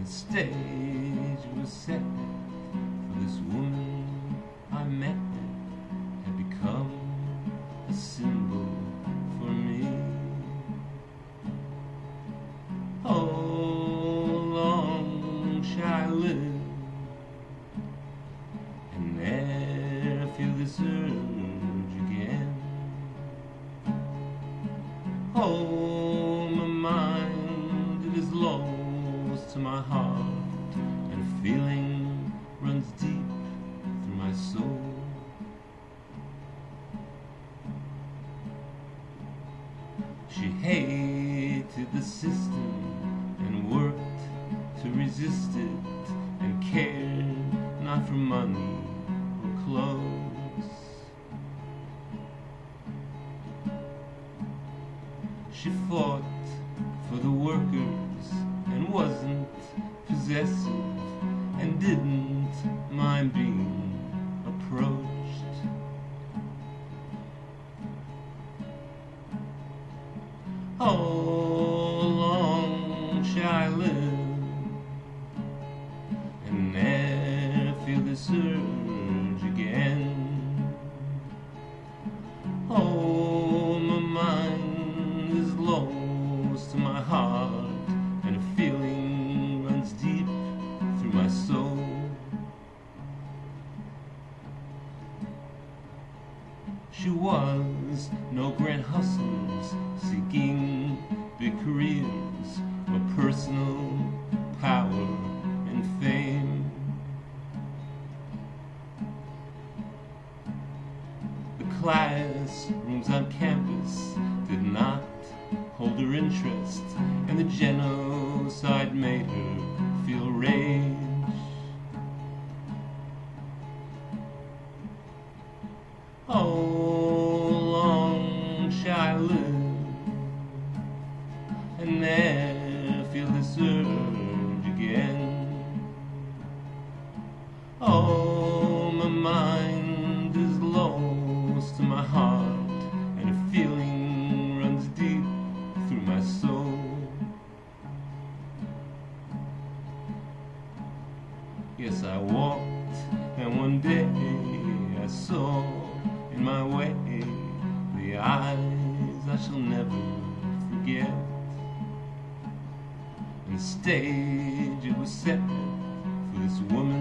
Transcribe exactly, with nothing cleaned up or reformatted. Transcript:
stage was set for this woman I met, had become a symbol for me. Oh, long shall I live and ne'er feel this urge again. Oh, my mind, it is lost to my heart, and a feeling runs deep through my soul. She hated the system and worked to resist it, and cared not for money or clothes. She fought for the workers and wasn't possessive, and didn't mind being approached. Oh, long shall I live and ne'er feel this urge again. Oh, my mind is lost to my heart, and a feeling runs deep through my soul. She was no grand hustlers seeking big careers or personal power and fame. The classrooms on campus did not hold her interest, and the genocide made her feel rage. Oh, long shall I live and ne'er feel this urge again. Oh, my mind is lost to my heart, and a feeling runs deep through my soul. Yes, I walked, and one day I saw in my way the eyes I shall never forget, and the stage it was set for this woman